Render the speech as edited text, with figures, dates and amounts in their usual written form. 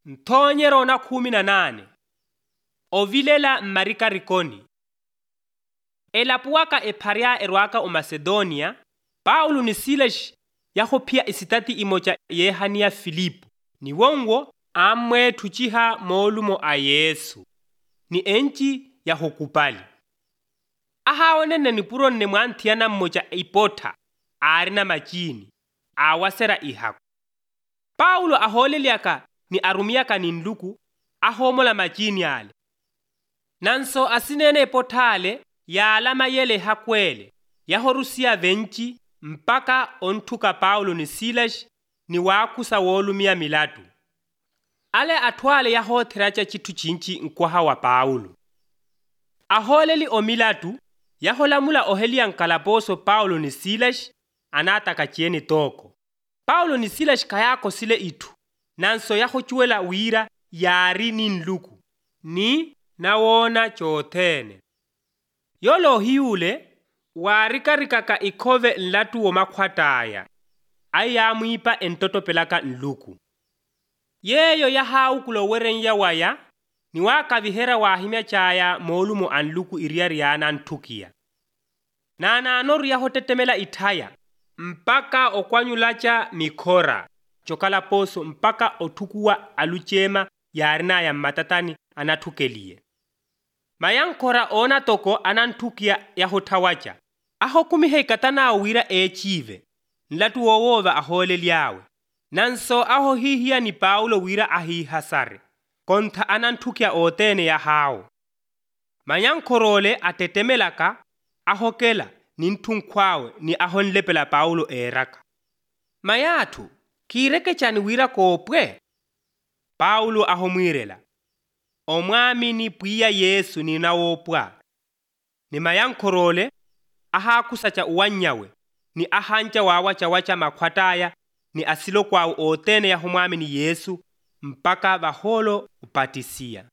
Nthonyero na 18 ovilela mmarikarikoni. Elapuaka epharia erwaka o Macedonia, Paulo ni Silas yahophia isitati imoja yehania Filipo ni wongo amwe tuchiha molumo a Yesu ni enchi yahokupali. Ahaonene ni puro ne mwantiana mmoja ipota arina majini awasera ihaku. Paulo aholeliaka ni arumiaka ni nduku ahomola majini ale. Nanso asinene ipotale ya alama yele hakwele yahorusia venchi mpaka ontuka Paulo ni Silas ni wakusa wolumia milatu. Ale atwale yahotheracha chitu chinchi nkwaha wa Paulo. Aholeli o milatu yaholamula ohelia nkalaposo Paulo ni Silas anataka chieni toko. Paulo ni Silas kayako sile itu nanso yahochuela wira yari ni nluku ni nawona chothene. Yolo hiule warikarikaka ikove nlatu wo makhwataya ayamwipa entoto pelaka nluku. Yeyo yahaukulo werenya waya ni wakavihera wahimya chaya molumo anluku iriariana ntukia. Na anoru yahotetemela itaya mpaka okwanyulacha mikora chokala poso mpaka otukuwa aluchema yarina ya matatani anatukelie. Mayankora ona toko anantukia yahotawacha aho kumihe katana awira echive nlatu wowova ahole liawe. Nanso aho hihia ni Paulo wira ahi hasare kontha anantukia otene ya hao. Mayankorole atetemelaka ahokela nintunkwawe ni ahonlepela Paulo eraka. Mayatu kireke chani wira kopwe. Paulo ahomwirela omwami ni pwiya Yesu ni nawopwa. Ni mayankorole ahakusacha uwanyawe ni ahancha wawacha makhwataya ni asilo kwawo otene ya humwami ni Yesu mpaka baholo upatisia.